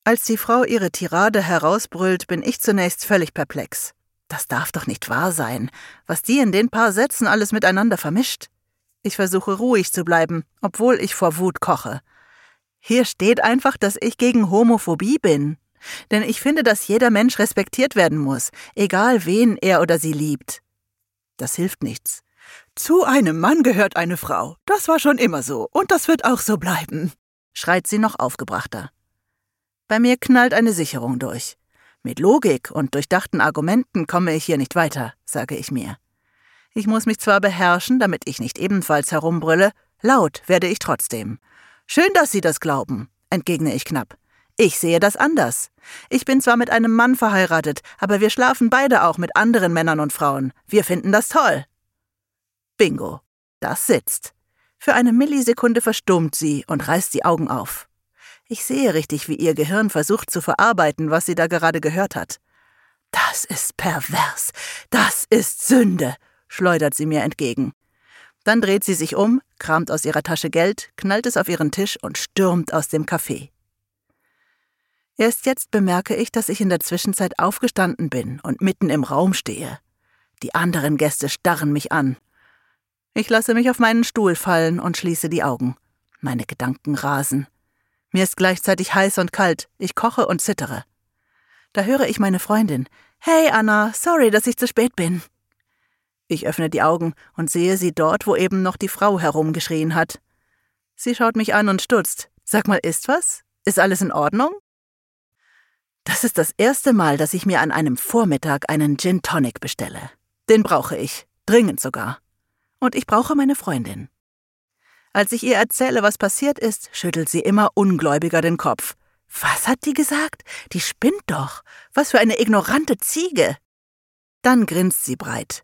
Als die Frau ihre Tirade herausbrüllt, bin ich zunächst völlig perplex. Das darf doch nicht wahr sein, was die in den paar Sätzen alles miteinander vermischt. Ich versuche ruhig zu bleiben, obwohl ich vor Wut koche. Hier steht einfach, dass ich gegen Homophobie bin. Denn ich finde, dass jeder Mensch respektiert werden muss, egal wen er oder sie liebt. Das hilft nichts. »Zu einem Mann gehört eine Frau. Das war schon immer so und das wird auch so bleiben«, schreit sie noch aufgebrachter. Bei mir knallt eine Sicherung durch. Mit Logik und durchdachten Argumenten komme ich hier nicht weiter, sage ich mir. Ich muss mich zwar beherrschen, damit ich nicht ebenfalls herumbrülle, laut werde ich trotzdem. »Schön, dass Sie das glauben«, entgegne ich knapp. »Ich sehe das anders. Ich bin zwar mit einem Mann verheiratet, aber wir schlafen beide auch mit anderen Männern und Frauen. Wir finden das toll.« Bingo. Das sitzt. Für eine Millisekunde verstummt sie und reißt die Augen auf. Ich sehe richtig, wie ihr Gehirn versucht zu verarbeiten, was sie da gerade gehört hat. »Das ist pervers. Das ist Sünde«, schleudert sie mir entgegen. Dann dreht sie sich um, kramt aus ihrer Tasche Geld, knallt es auf ihren Tisch und stürmt aus dem Café. Erst jetzt bemerke ich, dass ich in der Zwischenzeit aufgestanden bin und mitten im Raum stehe. Die anderen Gäste starren mich an. Ich lasse mich auf meinen Stuhl fallen und schließe die Augen. Meine Gedanken rasen. Mir ist gleichzeitig heiß und kalt, ich koche und zittere. Da höre ich meine Freundin. »Hey Anna, sorry, dass ich zu spät bin.« Ich öffne die Augen und sehe sie dort, wo eben noch die Frau herumgeschrien hat. Sie schaut mich an und stutzt. »Sag mal, ist was? Ist alles in Ordnung?« Das ist das erste Mal, dass ich mir an einem Vormittag einen Gin Tonic bestelle. Den brauche ich, dringend sogar. Und ich brauche meine Freundin. Als ich ihr erzähle, was passiert ist, schüttelt sie immer ungläubiger den Kopf. »Was hat die gesagt? Die spinnt doch. Was für eine ignorante Ziege!« Dann grinst sie breit.